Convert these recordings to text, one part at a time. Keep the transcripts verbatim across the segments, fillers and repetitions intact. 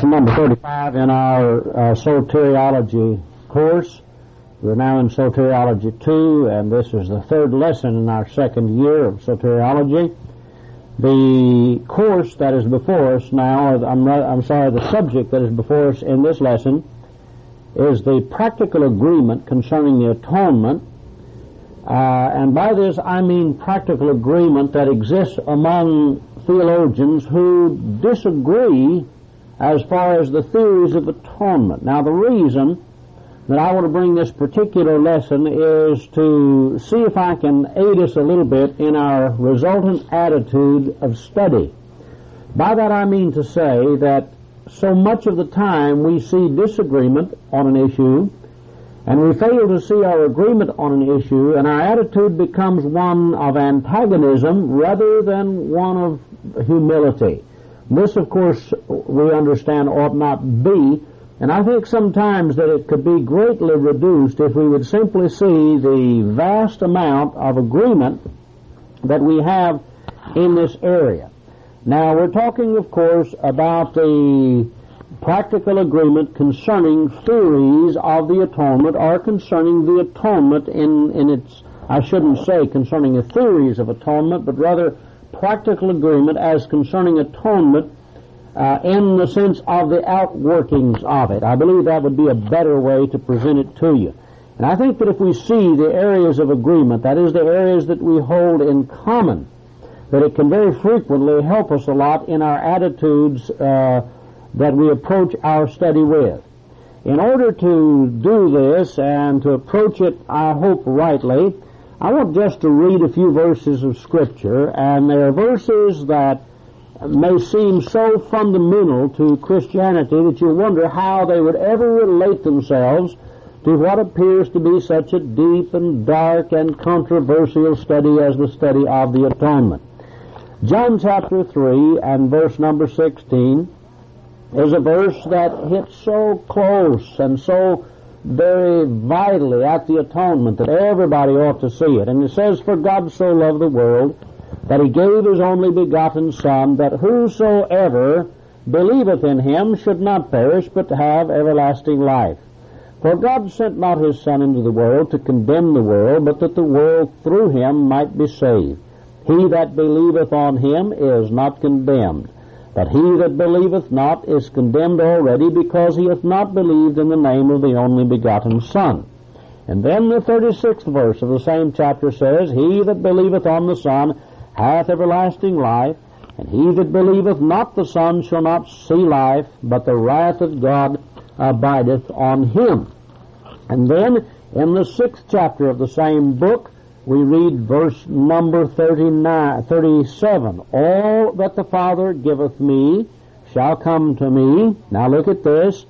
Number thirty-five in our uh, soteriology course. We're now in soteriology two, and this is the third lesson in our second year of soteriology. The course that is before us now, I'm, not, I'm sorry, the subject that is before us in this lesson is the practical agreement concerning the atonement. Uh, and by this I mean practical agreement that exists among theologians who disagree as far as the theories of atonement. Now, the reason that I want to bring this particular lesson is to see if I can aid us a little bit in our resultant attitude of study. By that I mean to say that so much of the time we see disagreement on an issue, and we fail to see our agreement on an issue, and our attitude becomes one of antagonism rather than one of humility. This, of course, we understand ought not be, and I think sometimes that it could be greatly reduced if we would simply see the vast amount of agreement that we have in this area. Now, we're talking, of course, about the practical agreement concerning theories of the atonement, or concerning the atonement in, in its, I shouldn't say concerning the theories of atonement, but rather practical agreement as concerning atonement uh, in the sense of the outworkings of it. I believe that would be a better way to present it to you. And I think that if we see the areas of agreement, that is the areas that we hold in common, that it can very frequently help us a lot in our attitudes uh, that we approach our study with. In order to do this and to approach it, I hope, rightly, I want just to read a few verses of Scripture, and they are verses that may seem so fundamental to Christianity that you wonder how they would ever relate themselves to what appears to be such a deep and dark and controversial study as the study of the atonement. John chapter three and verse number sixteen is a verse that hits so close and so very vitally at the atonement that everybody ought to see it. And it says, "For God so loved the world that he gave his only begotten Son, that whosoever believeth in him should not perish, but have everlasting life. For God sent not his Son into the world to condemn the world, but that the world through him might be saved. He that believeth on him is not condemned, but he that believeth not is condemned already, because he hath not believed in the name of the only begotten Son." And then the thirty-sixth verse of the same chapter says, "He that believeth on the Son hath everlasting life, and he that believeth not the Son shall not see life, but the wrath of God abideth on him." And then in the sixth chapter of the same book, we read verse number thirty-nine, thirty-seven, "All that the Father giveth me shall come to me." Now look at this.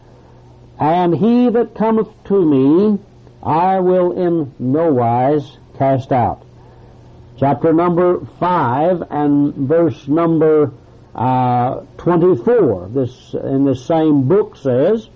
"And he that cometh to me I will in no wise cast out." Chapter number five and verse number uh, twenty-four, this in this same book says,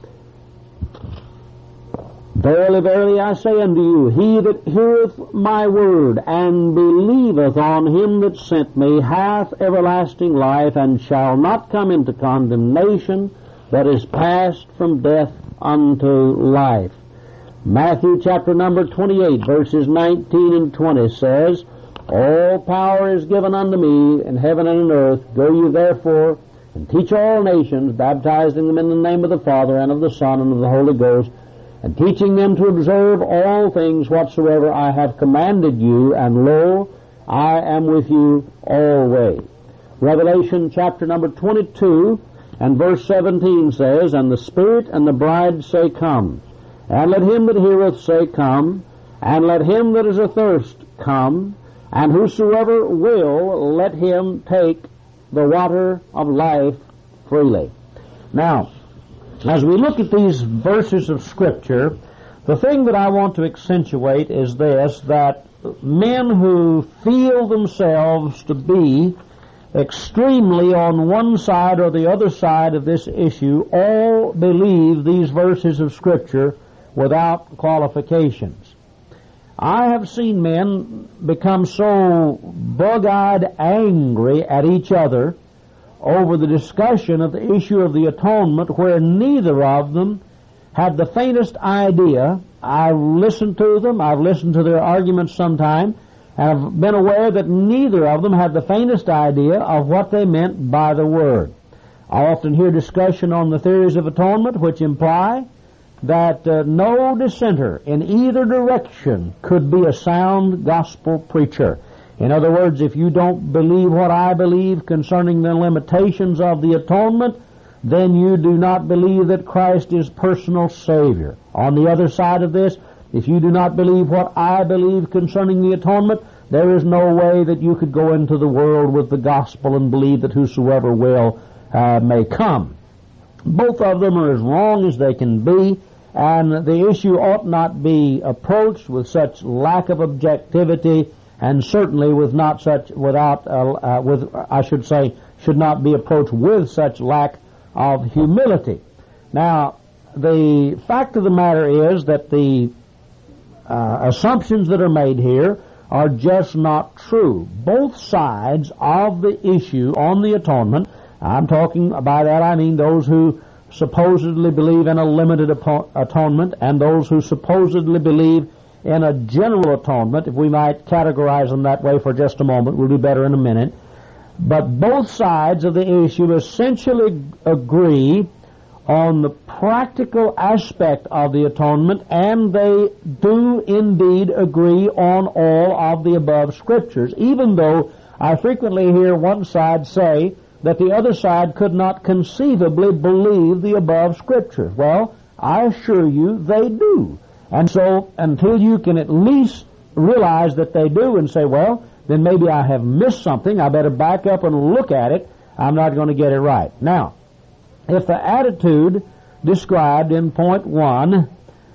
"Verily, verily, I say unto you, he that heareth my word, and believeth on him that sent me, hath everlasting life, and shall not come into condemnation, but is passed from death unto life." Matthew chapter number twenty-eight, verses nineteen and twenty says, "All power is given unto me in heaven and in earth. Go ye therefore, and teach all nations, baptizing them in the name of the Father, and of the Son, and of the Holy Ghost, and teaching them to observe all things whatsoever I have commanded you, and lo, I am with you always." Revelation chapter number twenty-two and verse seventeen says, "And the Spirit and the bride say, Come. And let him that heareth say, Come. And let him that is athirst come. And whosoever will, let him take the water of life freely." Now, as we look at these verses of Scripture, the thing that I want to accentuate is this, that men who feel themselves to be extremely on one side or the other side of this issue all believe these verses of Scripture without qualifications. I have seen men become so bug-eyed angry at each other over the discussion of the issue of the atonement where neither of them had the faintest idea. I've listened to them, I've listened to their arguments sometime, and I've been aware that neither of them had the faintest idea of what they meant by the word. I often hear discussion on the theories of atonement which imply that uh, no dissenter in either direction could be a sound gospel preacher. In other words, if you don't believe what I believe concerning the limitations of the atonement, then you do not believe that Christ is personal Savior. On the other side of this, if you do not believe what I believe concerning the atonement, there is no way that you could go into the world with the gospel and believe that whosoever will uh, may come. Both of them are as wrong as they can be, and the issue ought not be approached with such lack of objectivity, and certainly with not such without uh, uh, with I should say should not be approached with such lack of humility. Now, the fact of the matter is that the uh, assumptions that are made here are just not true. Both sides of the issue on the atonement, I'm talking by that I mean those who supposedly believe in a limited atonement and those who supposedly believe in a general atonement, if we might categorize them that way for just a moment. We'll do better in a minute. But both sides of the issue essentially agree on the practical aspect of the atonement, and they do indeed agree on all of the above scriptures, even though I frequently hear one side say that the other side could not conceivably believe the above scriptures. Well, I assure you they do. And so until you can at least realize that they do and say, well, then maybe I have missed something, I better back up and look at it, I'm not going to get it right. Now, if the attitude described in point one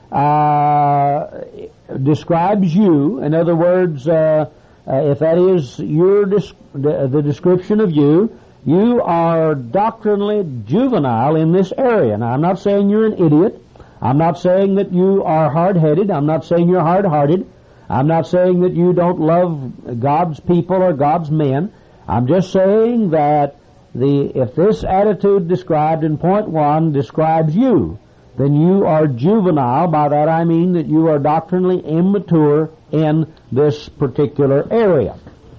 uh, describes you, in other words, uh, uh, if that is your dis- the, the description of you, you are doctrinally juvenile in this area. Now, I'm not saying you're an idiot. I'm not saying that you are hard-headed. I'm not saying you're hard-hearted. I'm not saying that you don't love God's people or God's men. I'm just saying that the if this attitude described in point one describes you, then you are juvenile. By that I mean that you are doctrinally immature in this particular area.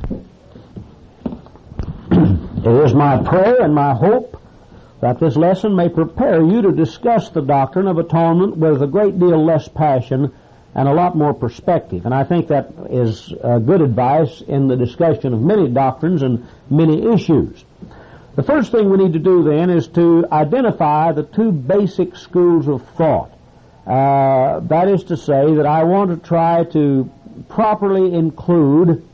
It is my prayer and my hope that this lesson may prepare you to discuss the doctrine of atonement with a great deal less passion and a lot more perspective. And I think that is uh, good advice in the discussion of many doctrines and many issues. The first thing we need to do then is to identify the two basic schools of thought. Uh, that is to say that I want to try to properly include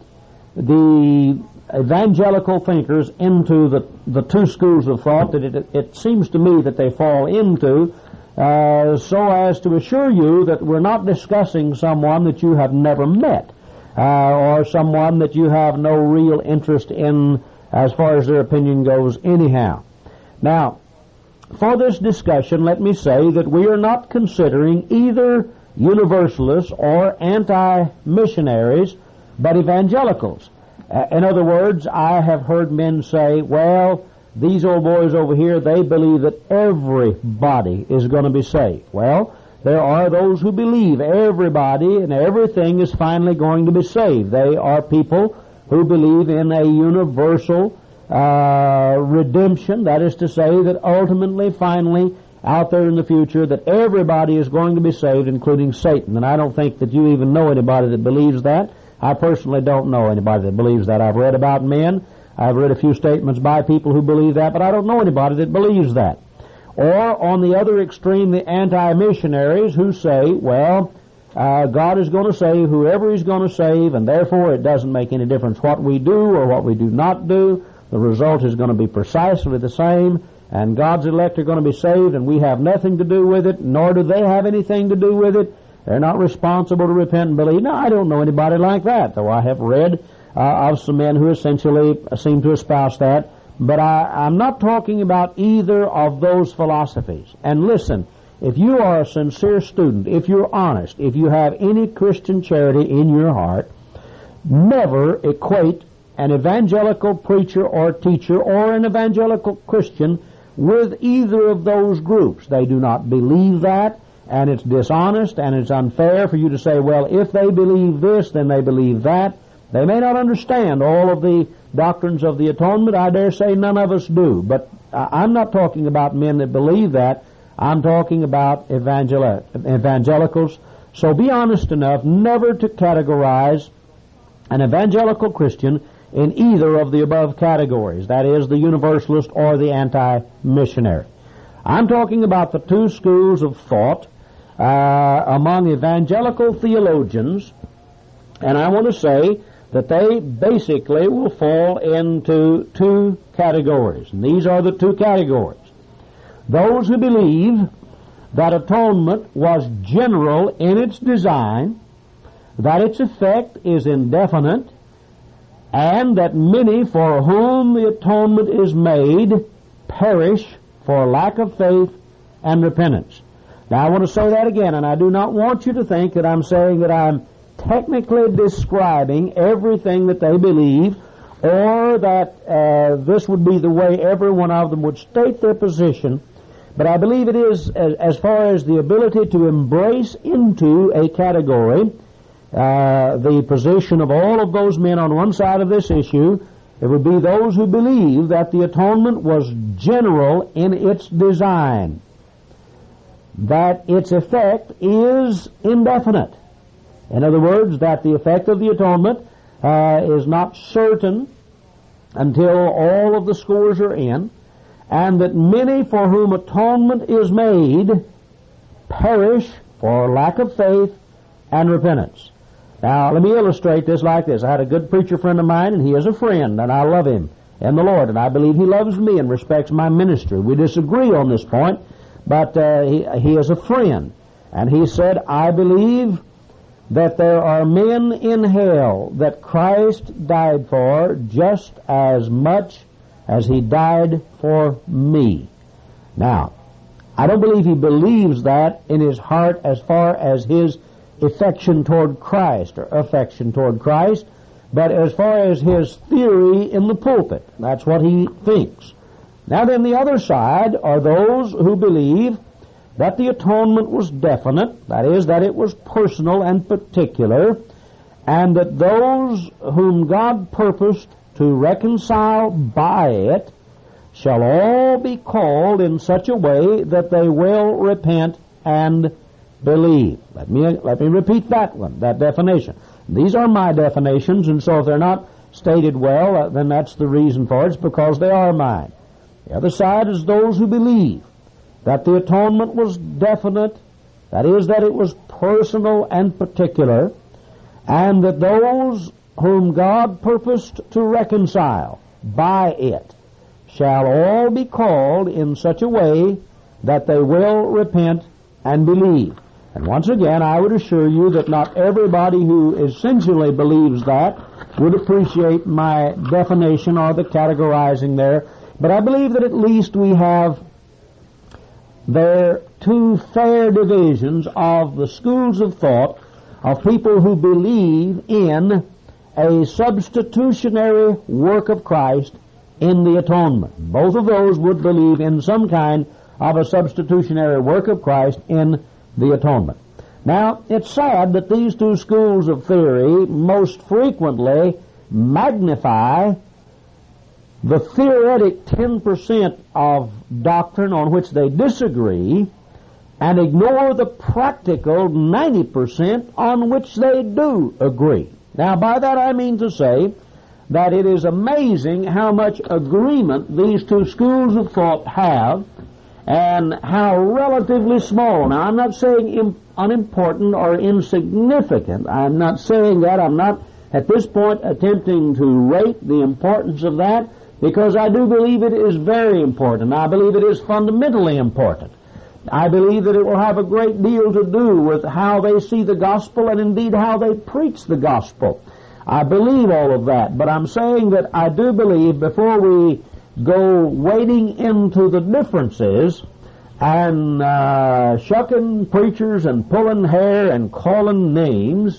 the evangelical thinkers into the, the two schools of thought that it, it seems to me that they fall into, uh, so as to assure you that we're not discussing someone that you have never met, uh, or someone that you have no real interest in as far as their opinion goes anyhow. Now, for this discussion, let me say that we are not considering either universalists or anti-missionaries, but evangelicals. Uh, in other words, I have heard men say, well, these old boys over here, they believe that everybody is going to be saved. Well, there are those who believe everybody and everything is finally going to be saved. They are people who believe in a universal uh, redemption. That is to say that ultimately, finally, out there in the future, that everybody is going to be saved, including Satan. And I don't think that you even know anybody that believes that. I personally don't know anybody that believes that. I've read about men. I've read a few statements by people who believe that, but I don't know anybody that believes that. Or, on the other extreme, the anti-missionaries who say, well, uh, God is going to save whoever He's going to save, and therefore it doesn't make any difference what we do or what we do not do. The result is going to be precisely the same, and God's elect are going to be saved, and we have nothing to do with it, nor do they have anything to do with it. They're not responsible to repent and believe. Now, I don't know anybody like that, though I have read uh, of some men who essentially seem to espouse that. But I, I'm not talking about either of those philosophies. And listen, if you are a sincere student, if you're honest, if you have any Christian charity in your heart, never equate an evangelical preacher or teacher or an evangelical Christian with either of those groups. They do not believe that, and it's dishonest and it's unfair for you to say, well, if they believe this, then they believe that. They may not understand all of the doctrines of the atonement. I dare say none of us do. But I'm not talking about men that believe that. I'm talking about evangel- evangelicals. So be honest enough never to categorize an evangelical Christian in either of the above categories. That is, the universalist or the anti-missionary. I'm talking about the two schools of thought uh, among evangelical theologians, and I want to say that they basically will fall into two categories. And these are the two categories. Those who believe that atonement was general in its design, that its effect is indefinite, and that many for whom the atonement is made perish for lack of faith and repentance. Now I want to say that again, and I do not want you to think that I'm saying that I'm technically describing everything that they believe, or that uh, this would be the way every one of them would state their position. But I believe it is, as, as far as the ability to embrace into a category uh, the position of all of those men on one side of this issue, it would be those who believe that the atonement was general in its design, that its effect is indefinite. In other words, that the effect of the atonement uh, is not certain until all of the scores are in, and that many for whom atonement is made perish for lack of faith and repentance. Now, let me illustrate this like this. I had a good preacher friend of mine, and he is a friend, and I love him in the Lord, and I believe he loves me and respects my ministry. We disagree on this point, but uh, he, he is a friend. And he said, I believe that there are men in hell that Christ died for just as much as he died for me. Now, I don't believe he believes that in his heart as far as his affection toward Christ or affection toward Christ, but as far as his theory in the pulpit. That's what he thinks. Now then, the other side are those who believe that the atonement was definite, that is, that it was personal and particular, and that those whom God purposed to reconcile by it shall all be called in such a way that they will repent and believe. Let me, let me repeat that one, that definition. These are my definitions, and so if they're not stated well, uh, then that's the reason for it. It's because they are mine. The other side is those who believe that the atonement was definite, that is, that it was personal and particular, and that those whom God purposed to reconcile by it shall all be called in such a way that they will repent and believe. And once again, I would assure you that not everybody who essentially believes that would appreciate my definition or the categorizing there, but I believe that at least we have there two fair divisions of the schools of thought of people who believe in a substitutionary work of Christ in the atonement. Both of those would believe in some kind of a substitutionary work of Christ in the atonement. Now, it's sad that these two schools of theory most frequently magnify the theoretic ten percent of doctrine on which they disagree and ignore the practical ninety percent on which they do agree. Now, by that I mean to say that it is amazing how much agreement these two schools of thought have and how relatively small. Now, I'm not saying im- unimportant or insignificant. I'm not saying that. I'm not at this point attempting to rate the importance of that, because I do believe it is very important. I believe it is fundamentally important. I believe that it will have a great deal to do with how they see the gospel and indeed how they preach the gospel. I believe all of that, but I'm saying that I do believe before we go wading into the differences and uh, shucking preachers and pulling hair and calling names,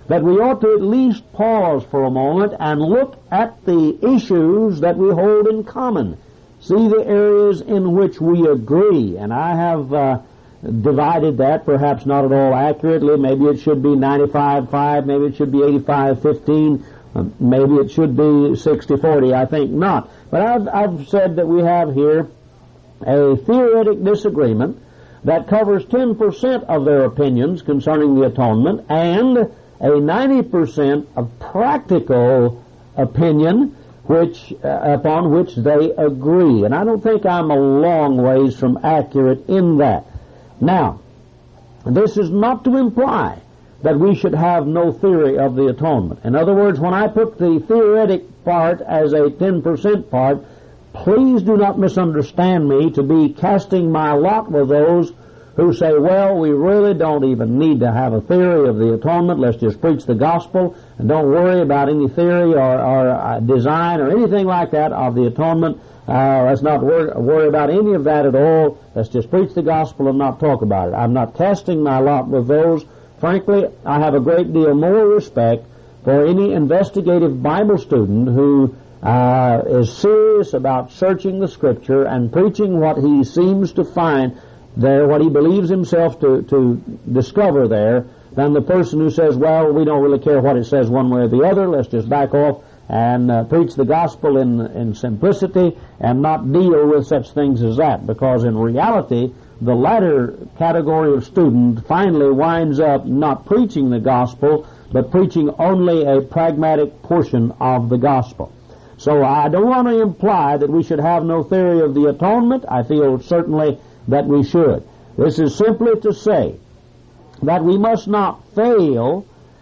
that we ought to at least pause for a moment and look at the issues that we hold in common. See the areas in which we agree. And I have uh, divided that, perhaps not at all accurately. Maybe it should be ninety-five five, maybe it should be eighty-five fifteen, uh, maybe it should be sixty forty. I think not. But I've, I've said that we have here a theoretic disagreement that covers ten percent of their opinions concerning the atonement and a ninety percent of practical opinion which uh, upon which they agree. And I don't think I'm a long ways from accurate in that. Now, this is not to imply that we should have no theory of the atonement. In other words, when I put the theoretic part as a ten percent part, please do not misunderstand me to be casting my lot with those who say, well, we really don't even need to have a theory of the atonement. Let's just preach the gospel and don't worry about any theory or, or uh, design or anything like that of the atonement. Uh, let's not wor- worry about any of that at all. Let's just preach the gospel and not talk about it. I'm not casting my lot with those. Frankly, I have a great deal more respect for any investigative Bible student who uh, is serious about searching the Scripture and preaching what he seems to find there, what he believes himself to, to discover there, than the person who says, well, we don't really care what it says one way or the other, let's just back off and uh, preach the gospel in, in simplicity and not deal with such things as that. Because in reality, the latter category of student finally winds up not preaching the gospel, but preaching only a pragmatic portion of the gospel. So I don't want to imply that we should have no theory of the atonement. I feel certainly that we should. This is simply to say that we must not fail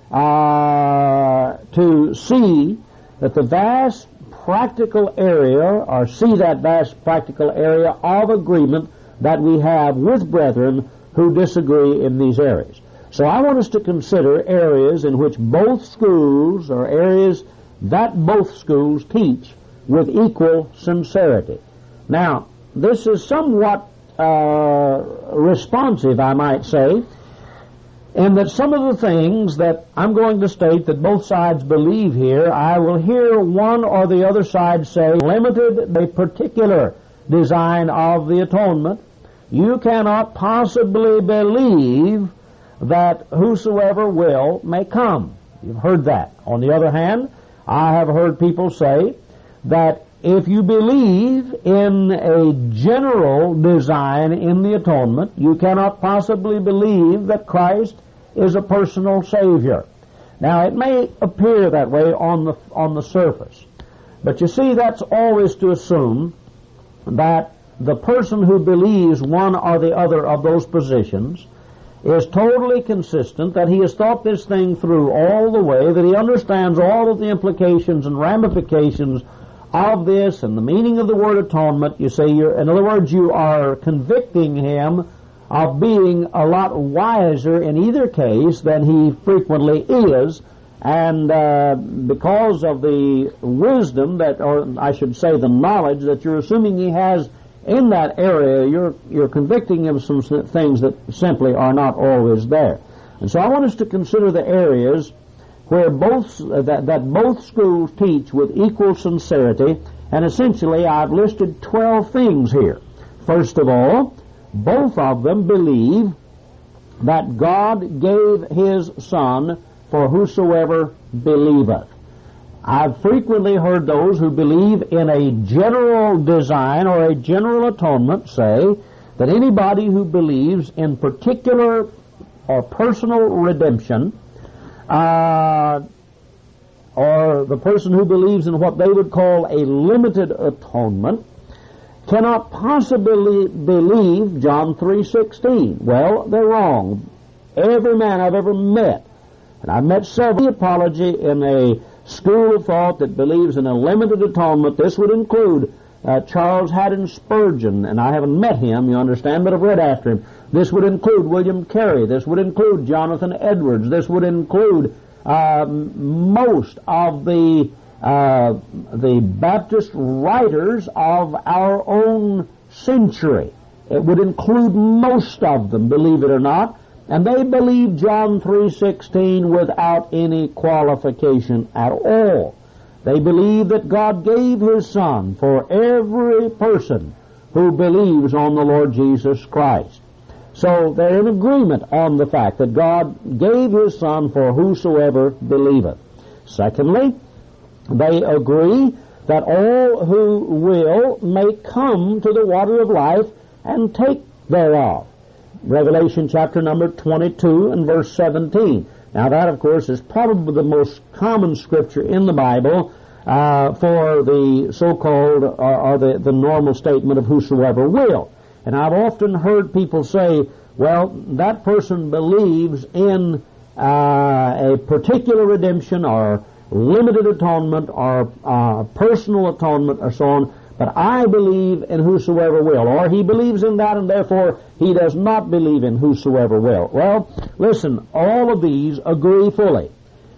uh, to see that the vast practical area, or see that vast practical area of agreement that we have with brethren who disagree in these areas. So I want us to consider areas in which both schools, or areas that both schools teach with equal sincerity. Now, this is somewhat uh, responsive, I might say, in that some of the things that I'm going to state that both sides believe here, I will hear one or the other side say, limited the particular design of the atonement, you cannot possibly believe that whosoever will may come. You've heard that. On the other hand, I have heard people say that if you believe in a general design in the atonement, you cannot possibly believe that Christ is a personal Savior. Now, it may appear that way on the on the surface, but you see, that's always to assume that the person who believes one or the other of those positions is totally consistent, that he has thought this thing through all the way, that he understands all of the implications and ramifications of this and the meaning of the word atonement. You say, you're, in other words, you are convicting him of being a lot wiser in either case than he frequently is, and uh, because of the wisdom that, or I should say the knowledge that you're assuming he has in that area, you're you're convicting him of some things that simply are not always there. And so I want us to consider the areas where both uh, that, that both schools teach with equal sincerity, and essentially I've listed twelve things here. First of all, both of them believe that God gave His Son for whosoever believeth. I've frequently heard those who believe in a general design or a general atonement say that anybody who believes in particular or personal redemption, uh, or the person who believes in what they would call a limited atonement, cannot possibly believe John three sixteen. Well, they're wrong. Every man I've ever met, and I've met several apology in a school of thought that believes in a limited atonement. This would include uh, Charles Haddon Spurgeon, and I haven't met him, you understand, but I've read after him. This would include William Carey. This would include Jonathan Edwards. This would include uh, most of the uh, the Baptist writers of our own century. It would include most of them, believe it or not. And they believe John three sixteen without any qualification at all. They believe that God gave His Son for every person who believes on the Lord Jesus Christ. So they're in agreement on the fact that God gave His Son for whosoever believeth. Secondly, they agree that all who will may come to the water of life and take thereof. Revelation chapter number twenty-two and verse seventeen. Now that, of course, is probably the most common scripture in the Bible uh, for the so-called or, or the, the normal statement of whosoever will. And I've often heard people say, well, that person believes in uh, a particular redemption or limited atonement or uh, personal atonement or so on, but I believe in whosoever will. Or he believes in that and therefore he does not believe in whosoever will. Well, listen, all of these agree fully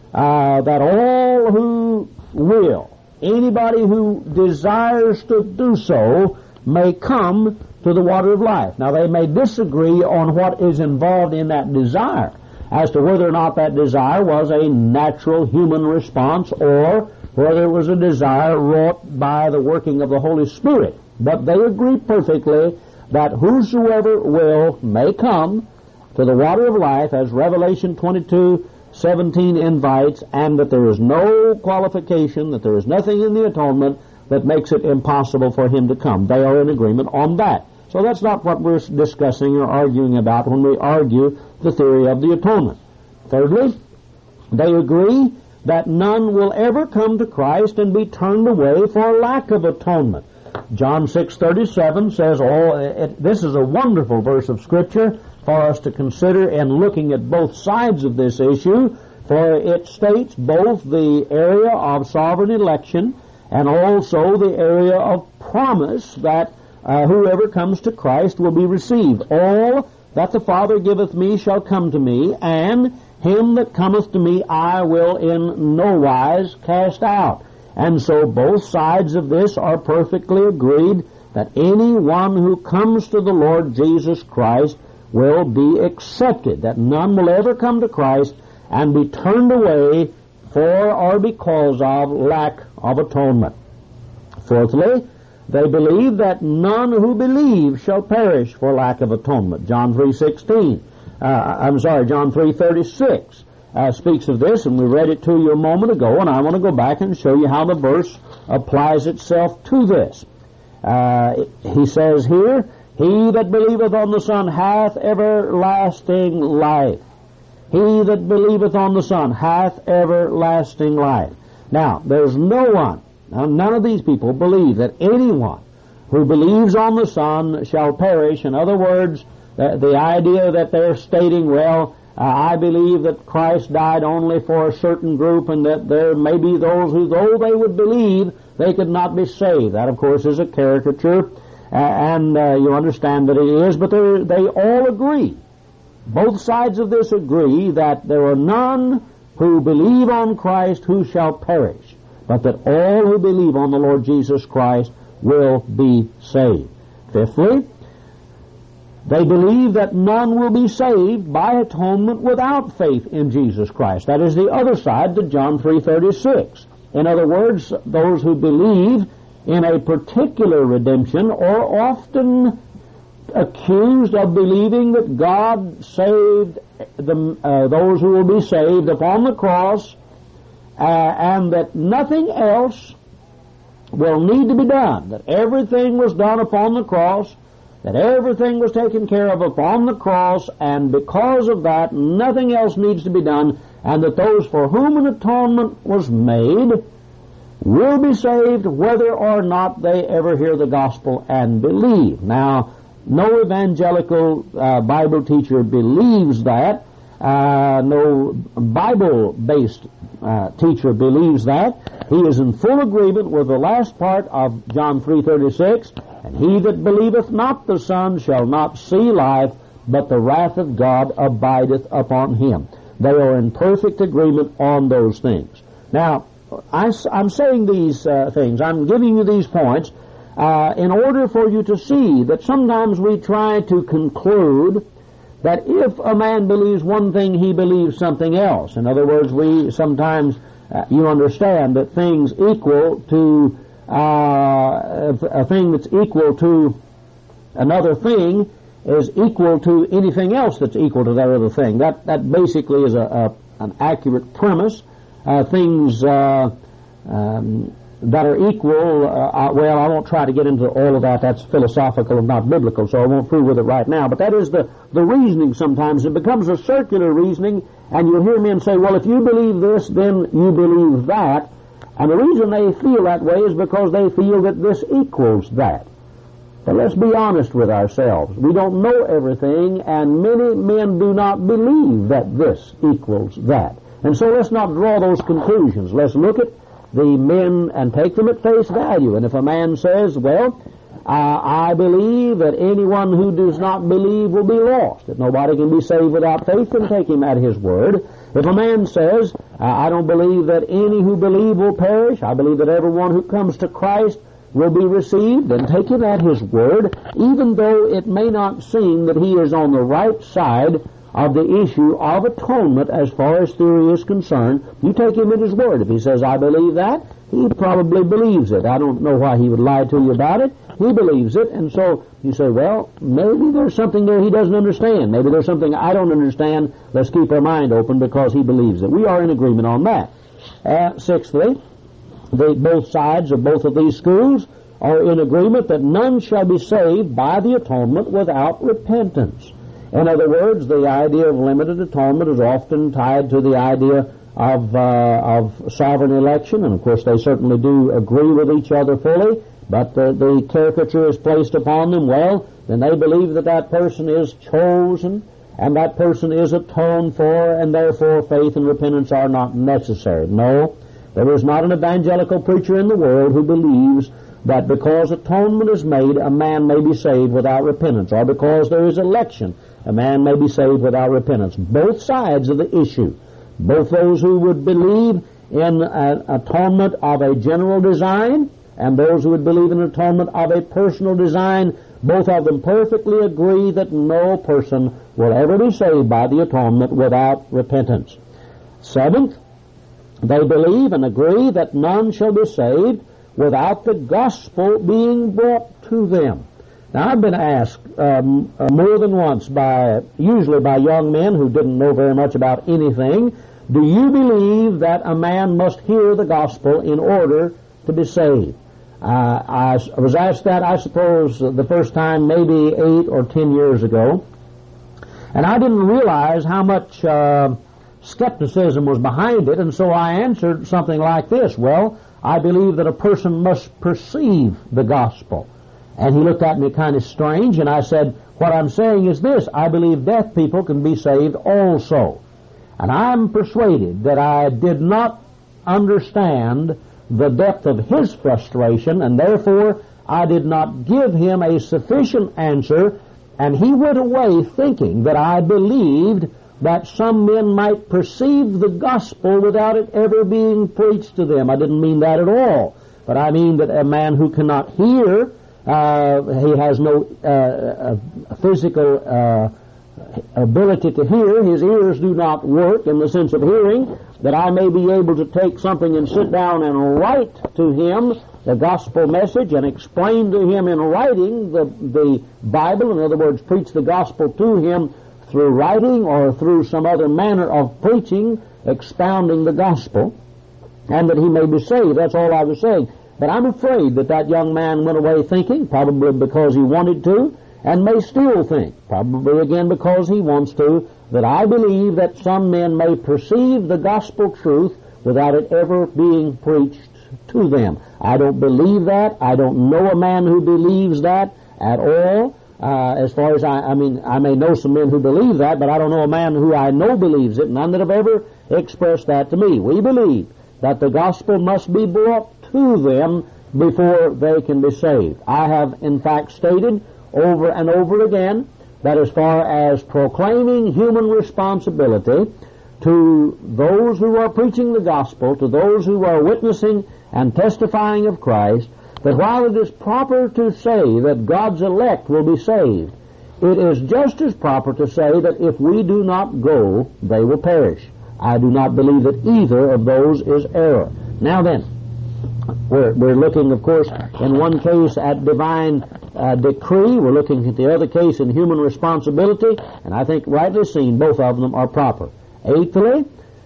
uh, that all who will, anybody who desires to do so, may come to the water of life. Now they may disagree on what is involved in that desire, as to whether or not that desire was a natural human response or whether it was a desire wrought by the working of the Holy Spirit. But they agree perfectly that whosoever will may come to the water of life, as Revelation twenty-two seventeen invites, and that there is no qualification, that there is nothing in the atonement that makes it impossible for him to come. They are in agreement on that. So that's not what we're discussing or arguing about when we argue the theory of the atonement. Thirdly, they agree that none will ever come to Christ and be turned away for lack of atonement. John six thirty-seven says, oh, it, this is a wonderful verse of Scripture for us to consider in looking at both sides of this issue, for it states both the area of sovereign election and also the area of promise that Uh, whoever comes to Christ will be received. All that the Father giveth me shall come to me, and him that cometh to me I will in no wise cast out. And so both sides of this are perfectly agreed that anyone who comes to the Lord Jesus Christ will be accepted, that none will ever come to Christ and be turned away for or because of lack of atonement. Fourthly, they believe that none who believe shall perish for lack of atonement. John three sixteen, uh, I'm sorry, John three thirty-six uh, speaks of this, and we read it to you a moment ago, and I want to go back and show you how the verse applies itself to this. Uh, he says here, he that believeth on the Son hath everlasting life. He that believeth on the Son hath everlasting life. Now, there's no one, now, none of these people believe that anyone who believes on the Son shall perish. In other words, the, the idea that they're stating, well, uh, I believe that Christ died only for a certain group and that there may be those who, though they would believe, they could not be saved. That, of course, is a caricature, uh, and uh, you understand that it is, but they all agree. Both sides of this agree that there are none who believe on Christ who shall perish, but that all who believe on the Lord Jesus Christ will be saved. Fifthly, they believe that none will be saved by atonement without faith in Jesus Christ. That is the other side to John three thirty-six. In other words, those who believe in a particular redemption are often accused of believing that God saved the, uh, those who will be saved upon the cross, Uh, and that nothing else will need to be done, that everything was done upon the cross, that everything was taken care of upon the cross, and because of that, nothing else needs to be done, and that those for whom an atonement was made will be saved whether or not they ever hear the gospel and believe. Now, no evangelical uh, Bible teacher believes that. Uh, no Bible-based uh, teacher believes that. He is in full agreement with the last part of John three thirty-six, and he that believeth not the Son shall not see life, but the wrath of God abideth upon him. They are in perfect agreement on those things. Now, I, I'm saying these uh, things, I'm giving you these points uh, in order for you to see that sometimes we try to conclude that if a man believes one thing, he believes something else. In other words, we sometimes, uh, you understand that things equal to, uh, a thing that's equal to another thing is equal to anything else that's equal to that other thing. That that basically is a, a an accurate premise. Uh, things uh, um, that are equal, uh, well, I won't try to get into all of that. That's philosophical and not biblical, so I won't fool with it right now. But that is the, the reasoning sometimes. It becomes a circular reasoning, and you'll hear men say, well, if you believe this, then you believe that. And the reason they feel that way is because they feel that this equals that. But let's be honest with ourselves. We don't know everything, and many men do not believe that this equals that. And so let's not draw those conclusions. Let's look at the men and take them at face value. And if a man says, well, uh, I believe that anyone who does not believe will be lost, that nobody can be saved without faith, then take him at his word. If a man says, uh, I don't believe that any who believe will perish, I believe that everyone who comes to Christ will be received, then take him at his word, even though it may not seem that he is on the right side of the issue of atonement as far as theory is concerned. You take him at his word. If he says, I believe that, he probably believes it. I don't know why he would lie to you about it. He believes it, and so you say, well, maybe there's something there he doesn't understand. Maybe there's something I don't understand. Let's keep our mind open because he believes it. We are in agreement on that. Uh, sixthly, the, both sides of both of these schools are in agreement that none shall be saved by the atonement without repentance. In other words, the idea of limited atonement is often tied to the idea of uh, of sovereign election, and of course they certainly do agree with each other fully, but the, the caricature is placed upon them, well, then they believe that that person is chosen, and that person is atoned for, and therefore faith and repentance are not necessary. No, there is not an evangelical preacher in the world who believes that because atonement is made, a man may be saved without repentance, or because there is election, a man may be saved without repentance. Both sides of the issue, both those who would believe in an atonement of a general design and those who would believe in atonement of a personal design, both of them perfectly agree that no person will ever be saved by the atonement without repentance. Seventh, they believe and agree that none shall be saved without the gospel being brought to them. Now, I've been asked um, uh, more than once, by usually by young men who didn't know very much about anything, do you believe that a man must hear the gospel in order to be saved? Uh, I was asked that, I suppose, the first time maybe eight or ten years ago, and I didn't realize how much uh, skepticism was behind it, and so I answered something like this: well, I believe that a person must perceive the gospel. And he looked at me kind of strange, and I said, what I'm saying is this: I believe deaf people can be saved also. And I'm persuaded that I did not understand the depth of his frustration, and therefore I did not give him a sufficient answer, and he went away thinking that I believed that some men might perceive the gospel without it ever being preached to them. I didn't mean that at all, but I mean that a man who cannot hear, uh, he has no uh, physical uh, ability to hear, his ears do not work in the sense of hearing, that I may be able to take something and sit down and write to him the gospel message and explain to him in writing the, the Bible, in other words, preach the gospel to him through writing or through some other manner of preaching, expounding the gospel, and that he may be saved. That's all I was saying. But I'm afraid that that young man went away thinking, probably because he wanted to, and may still think, probably again because he wants to, that I believe that some men may perceive the gospel truth without it ever being preached to them. I don't believe that. I don't know a man who believes that at all. Uh, as far as I, I mean, I may know some men who believe that, but I don't know a man who I know believes it, none that have ever expressed that to me. We believe that the gospel must be brought to them before they can be saved. I have, in fact, stated over and over again that as far as proclaiming human responsibility to those who are preaching the gospel, to those who are witnessing and testifying of Christ, that while it is proper to say that God's elect will be saved, it is just as proper to say that if we do not go, they will perish. I do not believe that either of those is error. Now then, we're, we're looking, of course, in one case at divine uh, decree. We're looking at the other case in human responsibility, and I think rightly seen, both of them are proper. Eighthly,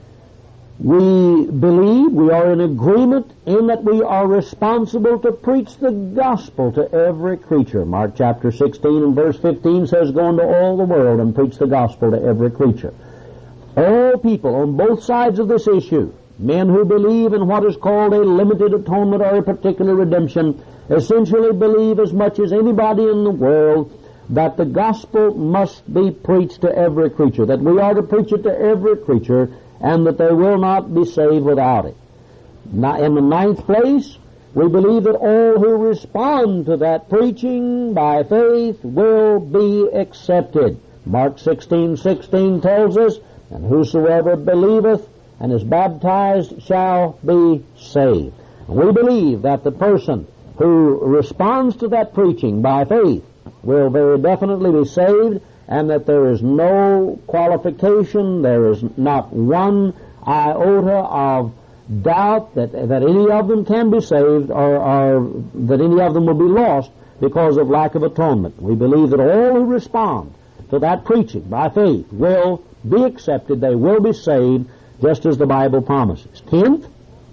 we believe, we are in agreement in that we are responsible to preach the gospel to every creature. Mark chapter sixteen and verse fifteen says, "Go into all the world and preach the gospel to every creature." All people on both sides of this issue, men who believe in what is called a limited atonement or a particular redemption, essentially believe as much as anybody in the world that the gospel must be preached to every creature, that we are to preach it to every creature, and that they will not be saved without it. Now, in the ninth place, we believe that all who respond to that preaching by faith will be accepted. Mark sixteen sixteen tells us, "And whosoever believeth and is baptized shall be saved." We believe that the person who responds to that preaching by faith will very definitely be saved, and that there is no qualification, there is not one iota of doubt that that any of them can be saved, or, or that any of them will be lost because of lack of atonement. We believe that all who respond to that preaching by faith will be accepted, they will be saved, just as the Bible promises. Tenth,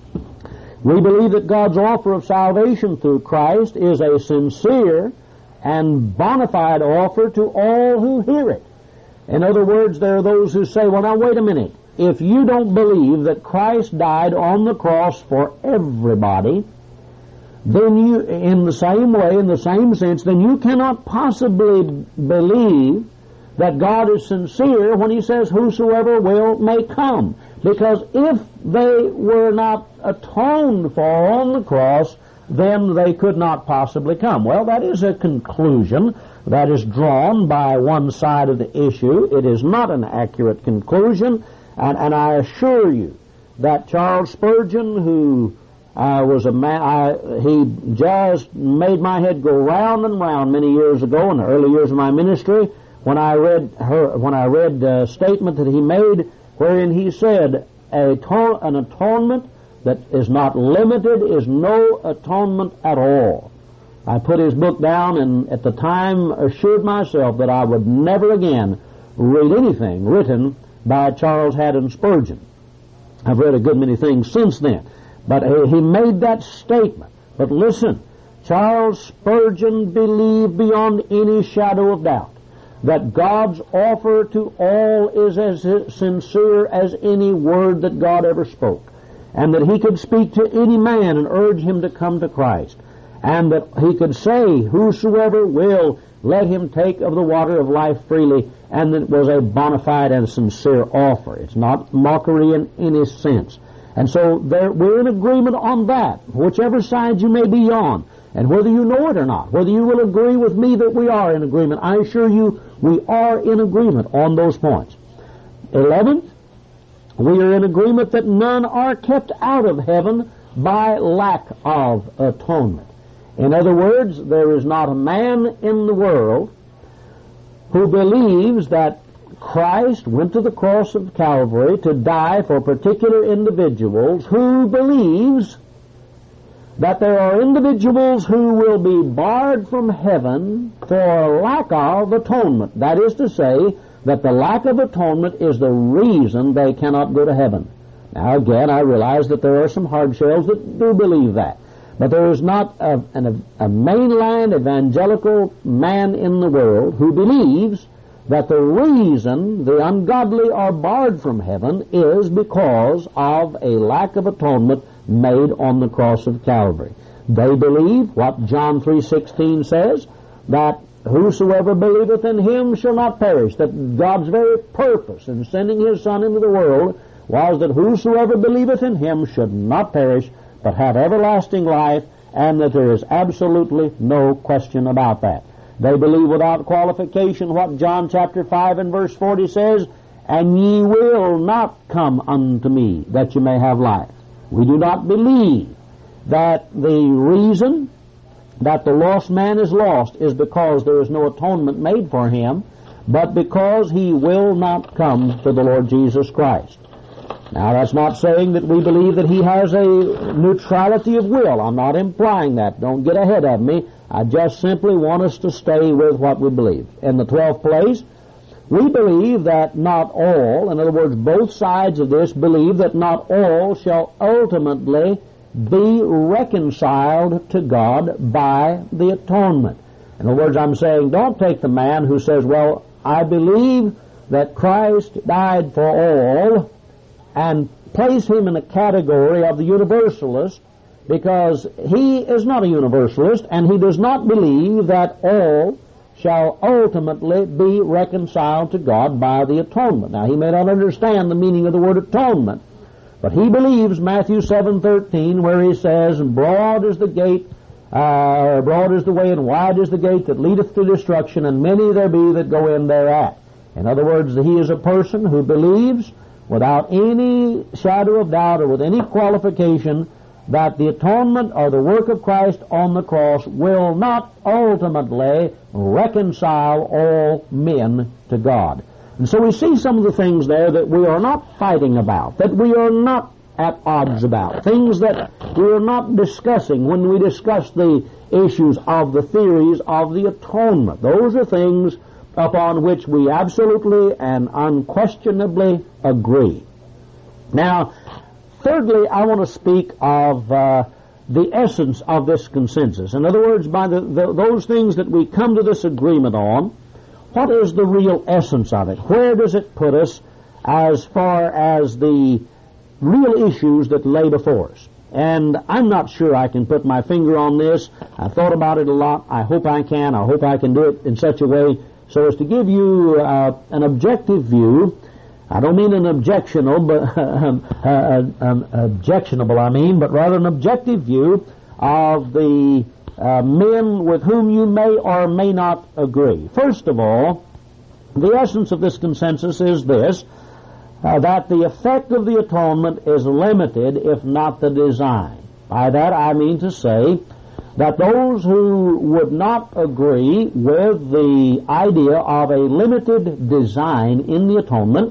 we believe that God's offer of salvation through Christ is a sincere and bona fide offer to all who hear it. In other words, there are those who say, well, now wait a minute. If you don't believe that Christ died on the cross for everybody, then you, in the same way, in the same sense, then you cannot possibly believe that God is sincere when He says, whosoever will may come. Because if they were not atoned for on the cross, then they could not possibly come. Well, that is a conclusion that is drawn by one side of the issue. It is not an accurate conclusion, and, and I assure you that Charles Spurgeon, who uh, was a man, I, he just made my head go round and round many years ago in the early years of my ministry when I read her, when I read a statement that he made wherein he said, a to- an atonement that is not limited is no atonement at all. I put his book down and at the time assured myself that I would never again read anything written by Charles Haddon Spurgeon. I've read a good many things since then. But he made that statement. But listen, Charles Spurgeon believed beyond any shadow of doubt that God's offer to all is as sincere as any word that God ever spoke, and that He could speak to any man and urge him to come to Christ, and that He could say, whosoever will, let him take of the water of life freely, and that it was a bona fide and sincere offer. It's not mockery in any sense. And so there, we're in agreement on that, whichever side you may be on, and whether you know it or not, whether you will agree with me that we are in agreement, I assure you we are in agreement on those points. Eleventh, we are in agreement that none are kept out of heaven by lack of atonement. In other words, there is not a man in the world who believes that Christ went to the cross of Calvary to die for particular individuals, who believes that there are individuals who will be barred from heaven for lack of atonement. That is to say, that the lack of atonement is the reason they cannot go to heaven. Now again, I realize that there are some hard shells that do believe that. But there is not a, an, a mainline evangelical man in the world who believes that the reason the ungodly are barred from heaven is because of a lack of atonement made on the cross of Calvary. They believe what John three sixteen says, that whosoever believeth in Him shall not perish, that God's very purpose in sending His Son into the world was that whosoever believeth in Him should not perish, but have everlasting life, and that there is absolutely no question about that. They believe without qualification what John chapter five and verse forty says, and ye will not come unto me, that you may have life. We do not believe that the reason that the lost man is lost is because there is no atonement made for him, but because he will not come to the Lord Jesus Christ. Now, that's not saying that we believe that he has a neutrality of will. I'm not implying that. Don't get ahead of me. I just simply want us to stay with what we believe. In the twelfth place, we believe that not all, in other words, both sides of this believe that not all shall ultimately be reconciled to God by the atonement. In other words, I'm saying don't take the man who says, well, I believe that Christ died for all, and place him in a category of the universalist, because he is not a universalist, and he does not believe that all shall ultimately be reconciled to God by the atonement. Now, he may not understand the meaning of the word atonement, but he believes Matthew seven thirteen, where he says, broad is the gate, uh, broad is the way, and wide is the gate that leadeth to destruction, and many there be that go in thereat. In other words, he is a person who believes without any shadow of doubt or with any qualification that the atonement or the work of Christ on the cross will not ultimately reconcile all men to God. And so we see some of the things there that we are not fighting about, that we are not at odds about, things that we are not discussing when we discuss the issues of the theories of the atonement. Those are things upon which we absolutely and unquestionably agree. Now, thirdly, I want to speak of uh, the essence of this consensus. In other words, by the, the, those things that we come to this agreement on, what is the real essence of it? Where does it put us as far as the real issues that lay before us? And I'm not sure I can put my finger on this. I've thought about it a lot. I hope I can. I hope I can do it in such a way so as to give you uh, an objective view. I don't mean an objectionable, but um, uh, um, objectionable, I mean, but rather an objective view of the uh, men with whom you may or may not agree. First of all, the essence of this consensus is this, uh, that the effect of the atonement is limited, if not the design. By that I mean to say that those who would not agree with the idea of a limited design in the atonement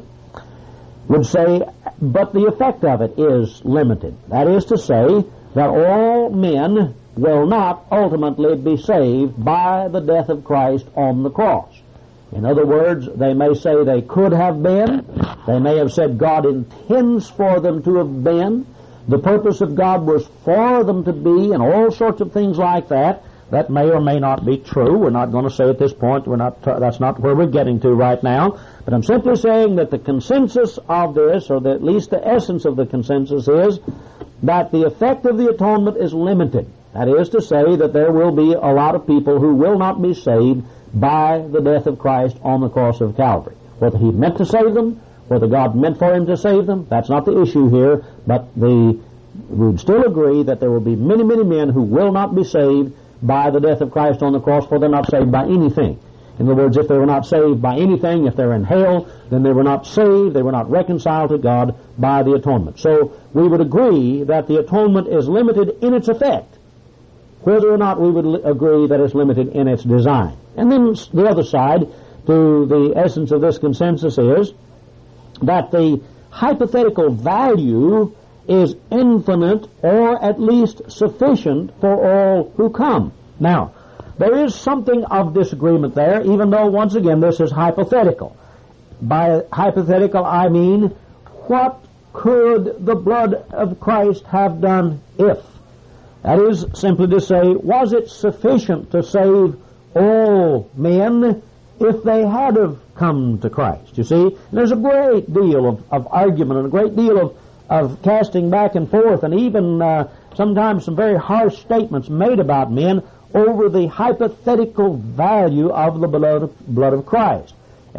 would say, but the effect of it is limited. That is to say, that all men will not ultimately be saved by the death of Christ on the cross. In other words, they may say they could have been. They may have said God intends for them to have been. The purpose of God was for them to be, and all sorts of things like that. That may or may not be true. We're not going to say at this point. We're not. That's not where we're getting to right now. But I'm simply saying that the consensus of this, or the, at least the essence of the consensus, is that the effect of the atonement is limited. That is to say that there will be a lot of people who will not be saved by the death of Christ on the cross of Calvary. Whether he meant to save them, whether God meant for him to save them, that's not the issue here, but the, we would still agree that there will be many, many men who will not be saved by the death of Christ on the cross, for they're not saved by anything. In other words, if they were not saved by anything, if they're in hell, then they were not saved, they were not reconciled to God by the atonement. So we would agree that the atonement is limited in its effect, whether or not we would li- agree that it's limited in its design. And then the other side to the essence of this consensus is that the hypothetical value is infinite, or at least sufficient for all who come. Now, there is something of disagreement there, even though, once again, this is hypothetical. By hypothetical, I mean, what could the blood of Christ have done if? That is simply to say, was it sufficient to save all men if they had have come to Christ? You see, and there's a great deal of, of argument and a great deal of, of casting back and forth, and even uh, sometimes some very harsh statements made about men over the hypothetical value of the blood of, blood of Christ.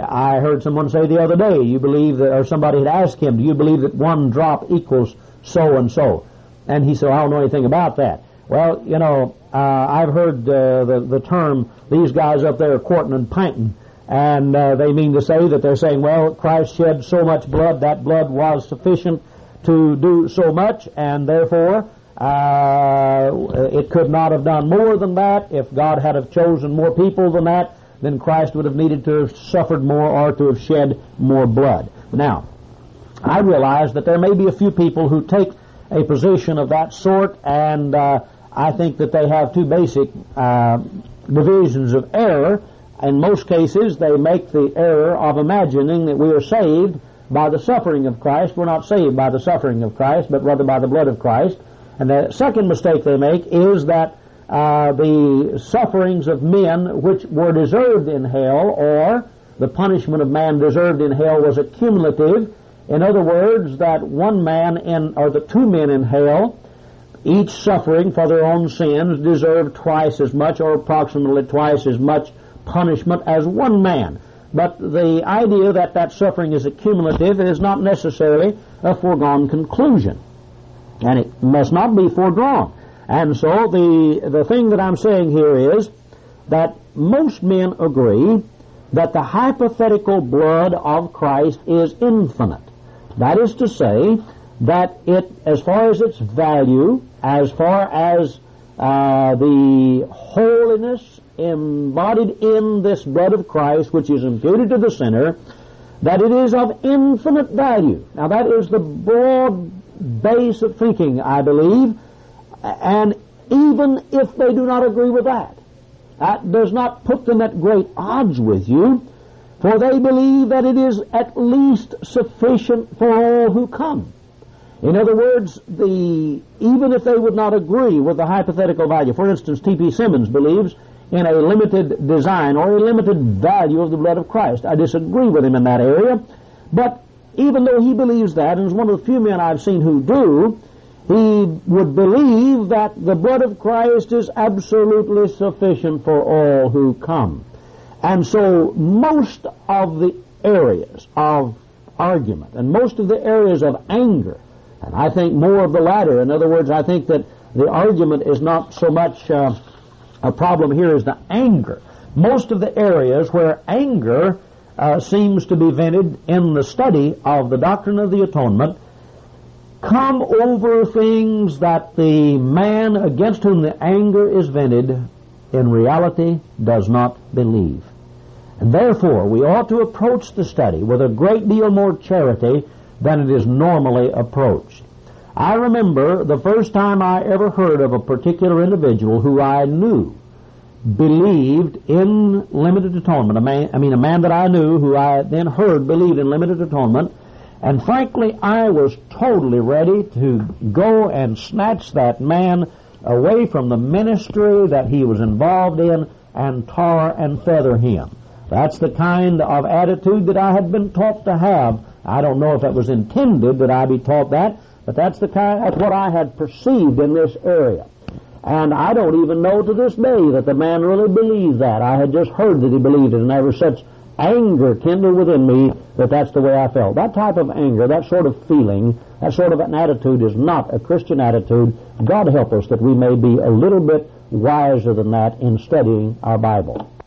I heard someone say the other day, you believe that, or somebody had asked him, do you believe that one drop equals so and so? And he said, I don't know anything about that. Well, you know, uh, I've heard uh, the, the term, these guys up there are quarting and pinting, and uh, they mean to say that they're saying, well, Christ shed so much blood, that blood was sufficient to do so much, and therefore Uh, it could not have done more than that. If God had have chosen more people than that, then Christ would have needed to have suffered more or to have shed more blood. Now, I realize that there may be a few people who take a position of that sort, and uh, I think that they have two basic uh, divisions of error. In most cases, they make the error of imagining that we are saved by the suffering of Christ. We're not saved by the suffering of Christ, but rather by the blood of Christ. And the second mistake they make is that uh, the sufferings of men which were deserved in hell, or the punishment of man deserved in hell, was accumulative. In other words, that one man in, or the two men in hell, each suffering for their own sins, deserved twice as much, or approximately twice as much punishment as one man. But the idea that that suffering is accumulative is not necessarily a foregone conclusion, and it must not be foredrawn. And so the the thing that I'm saying here is that most men agree that the hypothetical blood of Christ is infinite. That is to say, that it, as far as its value, as far as uh, the holiness embodied in this blood of Christ, which is imputed to the sinner, that it is of infinite value. Now that is the broad base of thinking, I believe, and even if they do not agree with that, that does not put them at great odds with you, for they believe that it is at least sufficient for all who come. In other words, the even if they would not agree with the hypothetical value, for instance, T P Simmons believes in a limited design or a limited value of the blood of Christ. I disagree with him in that area, but even though he believes that, and is one of the few men I've seen who do, he would believe that the blood of Christ is absolutely sufficient for all who come. And so most of the areas of argument and most of the areas of anger, and I think more of the latter, in other words, I think that the argument is not so much uh, a problem here as the anger. Most of the areas where anger uh, seems to be vented in the study of the doctrine of the atonement come over things that the man against whom the anger is vented in reality does not believe. And therefore, we ought to approach the study with a great deal more charity than it is normally approached. I remember the first time I ever heard of a particular individual who I knew believed in limited atonement. A man, I mean, a man that I knew who I then heard believed in limited atonement. And frankly, I was totally ready to go and snatch that man away from the ministry that he was involved in and tar and feather him. That's the kind of attitude that I had been taught to have. I don't know if it was intended that I be taught that, but that's the kind, that's what I had perceived in this area. And I don't even know to this day that the man really believed that. I had just heard that he believed it, and there was such anger kindled within me that that's the way I felt. That type of anger, that sort of feeling, that sort of an attitude is not a Christian attitude. God help us that we may be a little bit wiser than that in studying our Bible.